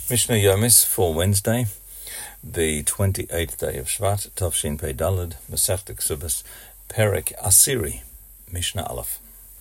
Mishnah Yomis for Wednesday, the 28th day of Shvat, Tavshin Pei Daled, Masechta Ksubas, Perek Asiri, Mishnah Aleph.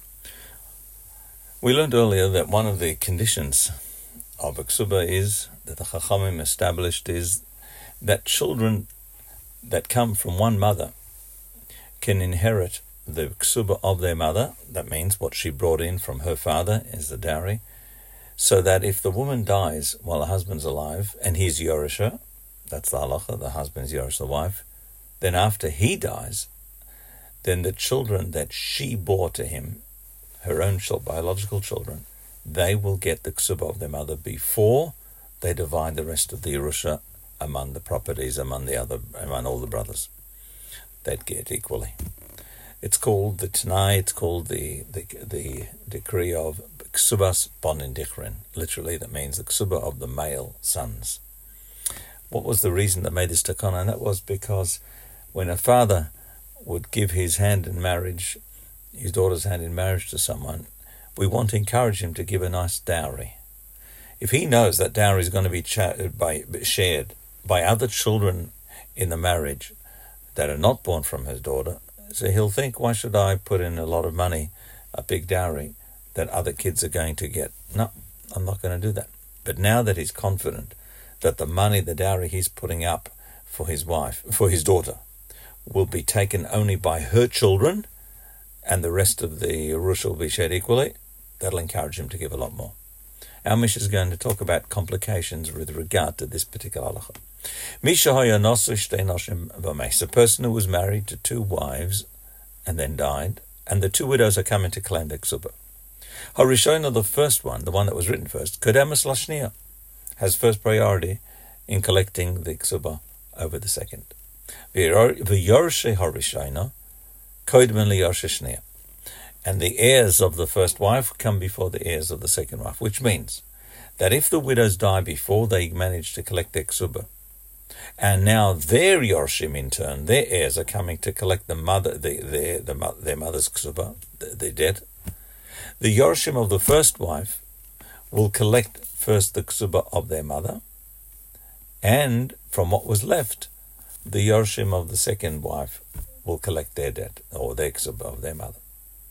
We learned earlier that one of the conditions of a Ksuba is, that the Chachamim established, is that children that come from one mother can inherit the Ksuba of their mother. That means what she brought in from her father is the dowry. So that if the woman dies while the husband's alive, and he's Yorisha, that's the halacha, the husband's Yorish the wife, then after he dies, then the children that she bore to him, her own biological children, they will get the ksuba of their mother before they divide the rest of the Yerusha among the properties, among all the brothers. They'd get equally. It's called the Tanai, it's called the decree of Ksubas Bonin Dichrin. Literally, that means the Ksuba of the male sons. What was the reason that made this takana? And that was because when a father would give his hand in marriage, his daughter's hand in marriage to someone, we want to encourage him to give a nice dowry. If he knows that dowry is going to be shared by other children in the marriage that are not born from his daughter, so he'll think, why should I put in a lot of money, a big dowry, that other kids are going to get? No, I'm not going to do that. But now that he's confident that the money, the dowry he's putting up for his wife, for his daughter, will be taken only by her children, and the rest of the Yerusha will be shared equally, that'll encourage him to give a lot more. Our Mishnah is going to talk about complications with regard to this particular halacha. A person who was married to two wives and then died, and the two widows are coming to claim the ksuba. Harishona, the first one, the one that was written first, Kodemus Lashnia, has first priority in collecting the ksuba over the second. V'yorshe Harishona, Kodmen liyorshe Shnia. And the heirs of the first wife come before the heirs of the second wife, which means that if the widows die before they manage to collect their ksuba, and now their yorshim in turn, their heirs are coming to collect their mother's ksuba, their debt, the yorshim of the first wife will collect first the ksuba of their mother, and from what was left, the yorshim of the second wife will collect their debt, or their ksuba of their mother.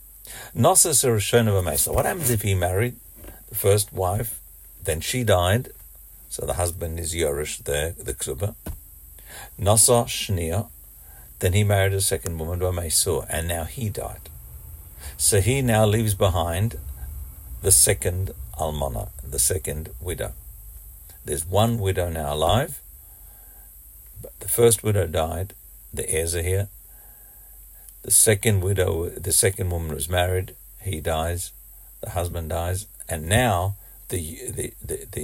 What happens if he married the first wife, then she died, so the husband is Yorish there, the ksuba. Nasa Shnia, then he married a second woman, and now he died. So he now leaves behind the second almana, the second widow. There's one widow now alive, but the first widow died, the heirs are here. The second woman was married, he dies, the husband dies, and now the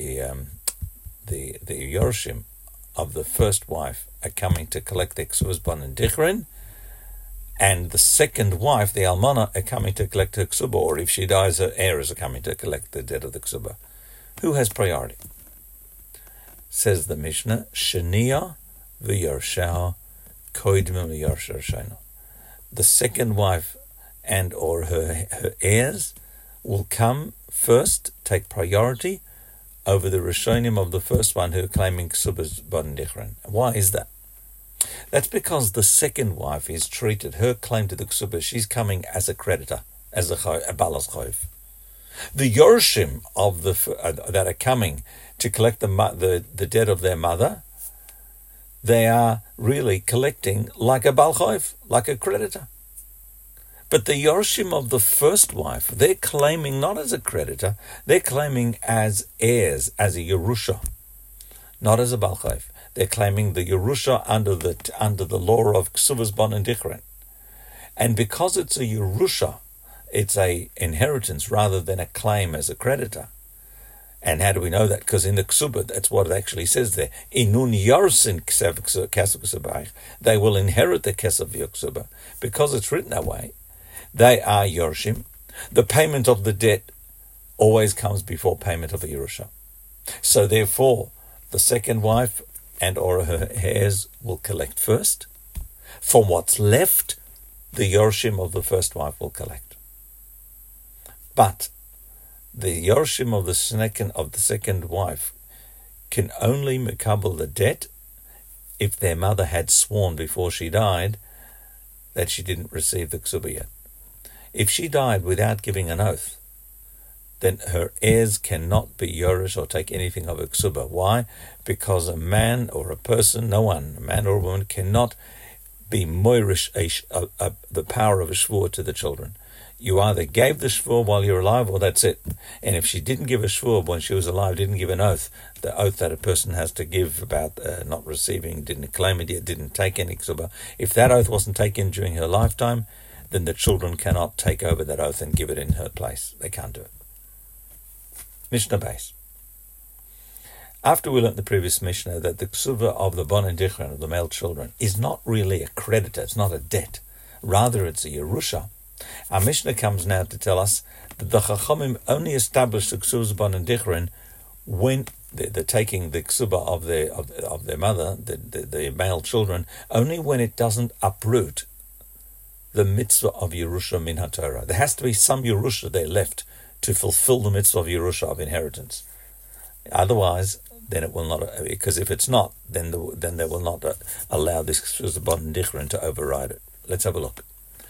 Yorshim of the first wife are coming to collect the Ksubas Bonin Dichrin, and the second wife, the Almana, are coming to collect her Ksuba, or if she dies, her heirs are coming to collect the debt of the Ksuba. Who has priority? Says the Mishnah, Shania v'Yorsheha koidmim v'Yorsher Shena. The second wife and or her heirs will come first, take priority over the Rishonim of the first one who are claiming Ksubas Bonin Dichrin. Why is that? That's because the second wife is treated, her claim to the Ksuba, she's coming as a creditor, as a balas choiv. The Yorshim of that are coming to collect the debt of their mother, they are really collecting like a bal choiv, like a creditor. But the Yorshim of the first wife, they're claiming not as a creditor, they're claiming as heirs, as a Yerusha, not as a bal choiv. They're claiming the Yerusha under the law of Ksubas Bonin Dichrin. And because it's a Yerusha, it's a inheritance rather than a claim as a creditor. And how do we know that? Because in the Ksuba, that's what it actually says there. Inun Yarsin Kesef, they will inherit the Kesef Ksuba. Because it's written that way, they are Yorshim. The payment of the debt always comes before payment of a Yerusha. So therefore, the second wife and or her heirs will collect first. From what's left, the Yorshim of the first wife will collect. But the Yorshim of the second wife can only mekabel the debt if their mother had sworn before she died that she didn't receive the ksuba yet. If she died without giving an oath, then her heirs cannot be yorish or take anything of a ksuba. Why? Because a man or a person, no one, a man or a woman, cannot be moirish the power of a shvur to the children. You either gave the shvur while you're alive, or that's it. And if she didn't give a shvur when she was alive, didn't give an oath, the oath that a person has to give about not receiving, didn't claim it yet, didn't take any ksuba, if that oath wasn't taken during her lifetime, then the children cannot take over that oath and give it in her place. They can't do it. Mishnah Beis. After we learnt the previous Mishnah that the ksuba of the bon and dichron, of the male children, is not really a creditor, it's not a debt, rather it's a yerusha, our Mishnah comes now to tell us that the Chachamim only established the ksuba bon and dichron when they're taking the ksuba of their mother, the male children, only when it doesn't uproot the mitzvah of Yerusha min HaTorah. There has to be some Yerusha there left to fulfill the mitzvah of Yerusha, of inheritance. Otherwise, then it will not, because if it's not, then they will not allow this ksuba bon and dichron to override it. Let's have a look.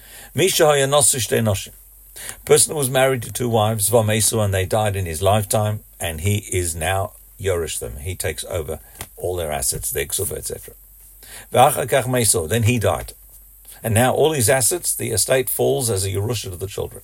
Person was married to two wives, Vamesu, and they died in his lifetime, and he is now yorish them. He takes over all their assets, their ksuba, etc. Then he died. And now all his assets, the estate falls as a yerusha to the children.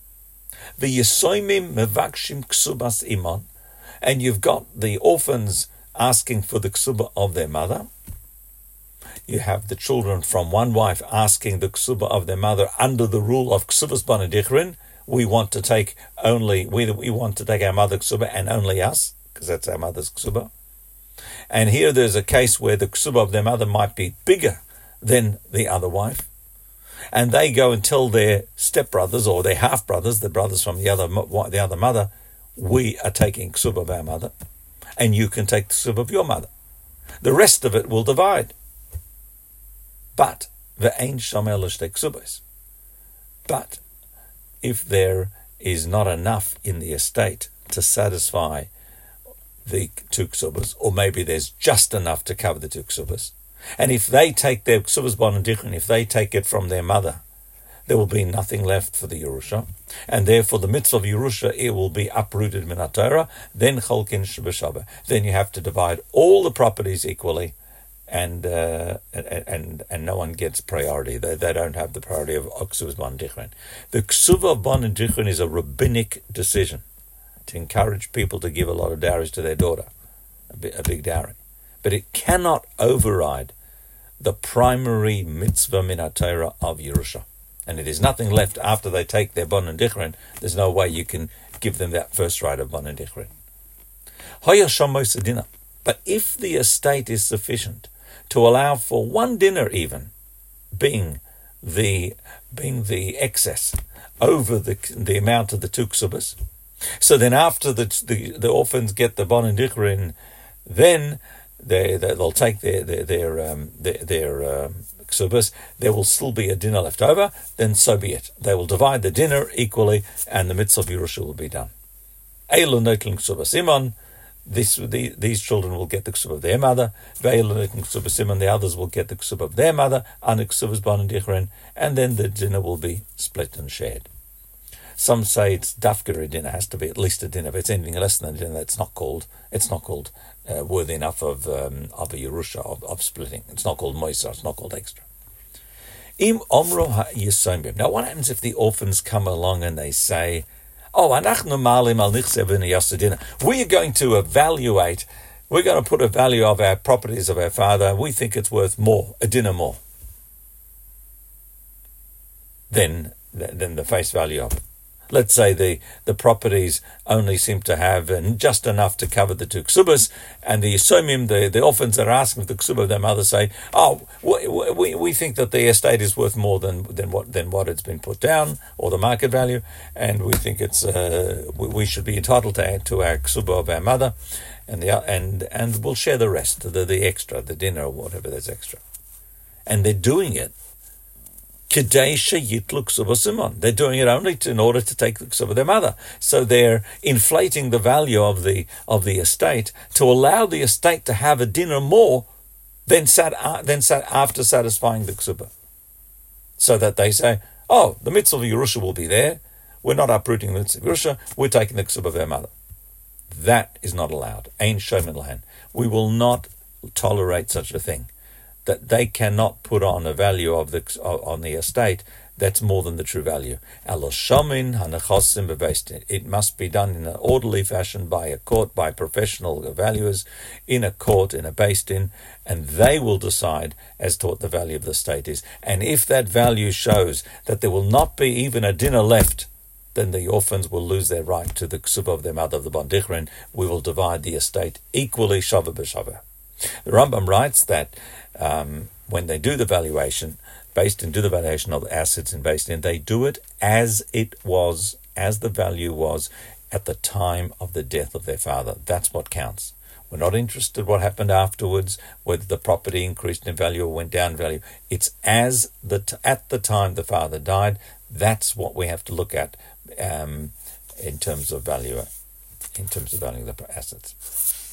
And you've got the orphans asking for the ksuba of their mother. You have the children from one wife asking the ksuba of their mother under the rule of ksubas bon and dichron. We want to take our mother ksuba and only us, because that's our mother's ksuba. And here there's a case where the ksuba of their mother might be bigger than the other wife. And they go and tell their stepbrothers or their half-brothers, the brothers from the other mother, we are taking ksuba of our mother, and you can take the ksuba of your mother. The rest of it will divide. But But if there is not enough in the estate to satisfy the two ksubas, or maybe there's just enough to cover the two ksubas, and if they take their ksubas bon and dichron, if they take it from their mother, there will be nothing left for the Yerusha, and therefore the mitzvah of Yerusha, it will be uprooted min HaTorah, then cholkin shebeshaba. Then you have to divide all the properties equally, and no one gets priority. They don't have the priority of ksubas bon and dichron. The ksuba of bon and dichron is a rabbinic decision to encourage people to give a lot of dowries to their daughter, a big dowry. But it cannot override the primary mitzvah min HaTorah of Yerusha. And it is nothing left after they take their bon and dichron. There's no way you can give them that first right of bon and dichron. But if the estate is sufficient to allow for one dinner even, being the excess over the amount of the two ksubas, so then after the orphans get the bon and dichron, then they'll take their ksubas, there will still be a dinner left over, then so be it. They will divide the dinner equally, and the mitzvah of Yerusha will be done. Eilu notling ksubas simon, these children will get the ksub of their mother, Ve'eilu notling ksubas simon, the others will get the ksub of their mother, and the ksubas bon and dichron, and then the dinner will be split and shared. Some say it's dafka a dinner, has to be at least a dinner. If it's anything less than a dinner, it's not called worthy enough of a Yerusha, of splitting. It's not called moisa, it's not called extra. Im omro ha'yisomim. Now what happens if the orphans come along and they say, we're going to evaluate, we're going to put a value of our properties of our father, we think it's worth more, a dinner more, than the face value of it. Let's say the properties only seem to have just enough to cover the two ksubas, and the yisomim, the orphans that are asking for the ksuba of their mother, say, we think that the estate is worth more than what it's been put down, or the market value, and we think it's we should be entitled to add to our ksuba of our mother, and we'll share the rest, the extra, the dinner or whatever that's extra, and they're doing it Kadesha Yitlu Ksuba Simon. They're doing it only in order to take the ksuba of their mother. So they're inflating the value of the estate to allow the estate to have a dinner more than after satisfying the ksuba. So that they say, oh, the mitzvah of Yerusha will be there. We're not uprooting the mitzvah of Yerusha. We're taking the ksuba of their mother. That is not allowed. Ein shomin lahen. We will not tolerate such a thing. That they cannot put on a value on the estate that's more than the true value. It must be done in an orderly fashion by a court, by professional valuers, in a court, in a beis din, and they will decide as to what the value of the estate is. And if that value shows that there will not be even a dinner left, then the orphans will lose their right to the ksuba of their mother, of the Bondichrin. We will divide the estate equally, shava b'shava. The Rambam writes that when they do the valuation, based in do the valuation of assets in beis din, they do it as it was, as the value was at the time of the death of their father. That's what counts. We're not interested what happened afterwards, whether the property increased in value or went down in value. It's at the time the father died. That's what we have to look at in terms of valuing the assets.